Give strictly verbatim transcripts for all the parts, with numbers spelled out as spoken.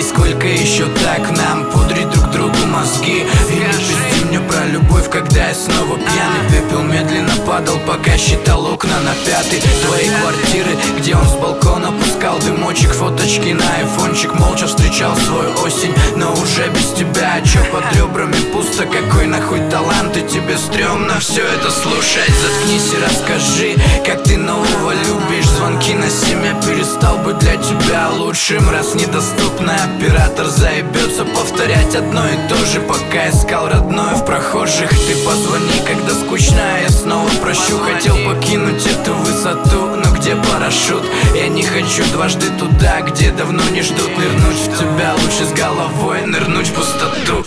сколько еще так нам пудрить друг другу мозги? И не пизди мне про любовь, когда я снова пьяный. Пепел медленно падал, пока считал окна на пятый твоей квартиры, где он с балкона пускал дымочек, фоточки на айфончик. Молча встречал свою осень, но уже без тебя. А чё под ребрами пусто, какой нахуй талант? И тебе стрёмно все это слушать. Заткнись и расскажи, как ты нового любишь. Звонки на семя перестал быть для тебя лучшим. Раз недоступный оператор заебется повторять одно и то же, пока искал родное в прохожих. Ты позвони, когда скучно, а я снова прощу. Хотел покинуть эту высоту, но где парашют? Я не хочу дважды туда, где давно не ждут. Нырнуть в тебя лучше с головой, нырнуть в пустоту.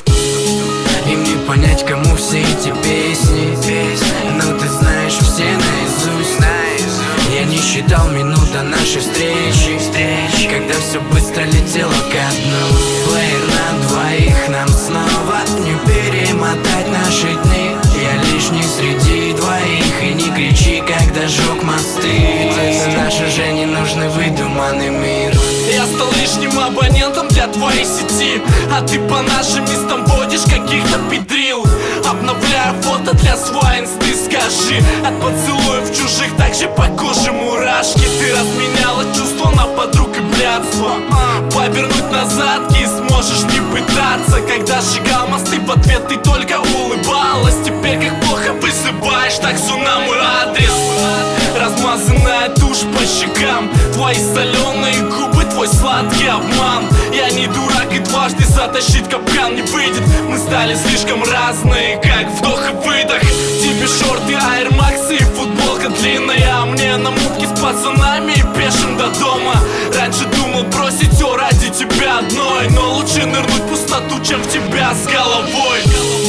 Им не понять, кому все эти песни, но ты знаешь все наизусть. Я не считал минут до нашей встречи, когда все быстро летело ко дну. Плеер на двоих, нам снова не перемотать наши дни. Я лишний среди двоих, и не кричи, когда жег мосты. Наш уже не нужный выдуманный мир. Я стал лишним абонентом для твоей сети, а ты по нашим местам водишь каких-то педрил. Обновляю фото для своей инсты, скажи, от поцелуев чужих также по коже мурашки. Ты разменяла чувства на подруг и блядство. Повернуть назад не сможешь не пытаться. Когда сжигал мосты, в ответ ты только улыбалась. Теперь как плохо вызываешь таксу на мой адрес. Размазанная тушь по щекам, твои соленые губы, твой сладкий обман. Я не дурак и дважды затащить капкан не выйдет. Мы стали слишком разные, как вдох и выдох. Тебе шорты, Air Max и футболка длинная, а мне на мутке с пацанами и пешим до дома. Раньше думал бросить все ради тебя одной, но лучше нырнуть в пустоту, чем в тебя с головой.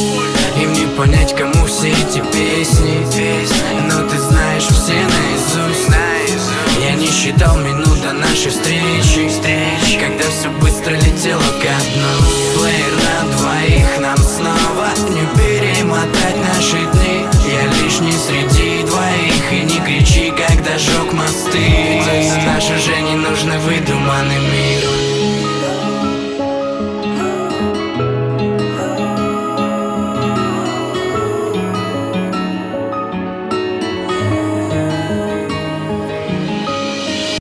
Им не понять, кому все эти песни, но ты знаешь все наизусть. Я не считал минут до нашей встречи, когда все быстро летело ко дну. Плеер на двоих, нам снова не перемотать наши дни. Я лишний среди двоих, и не кричи, когда жег мосты. Наш уже не нужный выдуманный мир.